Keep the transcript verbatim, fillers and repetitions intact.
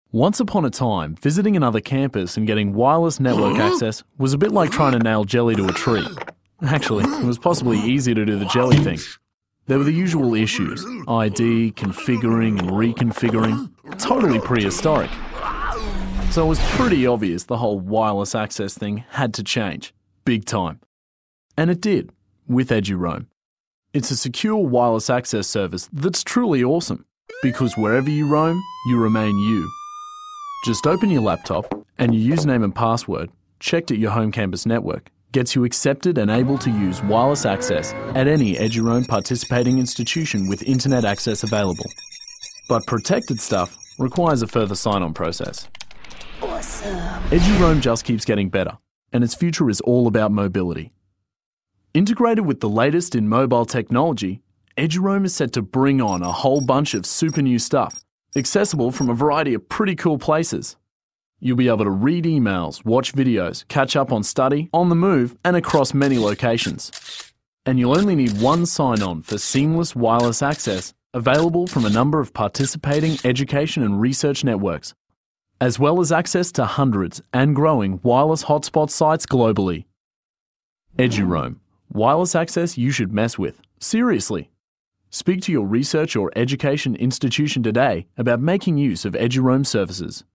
Once upon a time, visiting another campus and getting wireless network access was a bit like trying to nail jelly to a tree. Actually, it was possibly easier to do the jelly thing. There were the usual issues: I D, configuring and reconfiguring. Totally prehistoric. So it was pretty obvious the whole wireless access thing had to change. Big time. And it did, with EduRoam. It's a secure wireless access service that's truly awesome, because wherever you roam, you remain you. Just open your laptop and your username and password, checked at your home campus network, gets you accepted and able to use wireless access at any EduRoam participating institution with internet access available. But protected stuff requires a further sign-on process. Awesome. EduRoam just keeps getting better, and its future is all about mobility. Integrated with the latest in mobile technology, EduRoam is set to bring on a whole bunch of super new stuff, accessible from a variety of pretty cool places. You'll be able to read emails, watch videos, catch up on study, on the move, and across many locations. And you'll only need one sign-on for seamless wireless access, available from a number of participating education and research networks, as well as access to hundreds and growing wireless hotspot sites globally. EduRoam. Wireless access you should mess with. Seriously. Speak to your research or education institution today about making use of EduRoam services.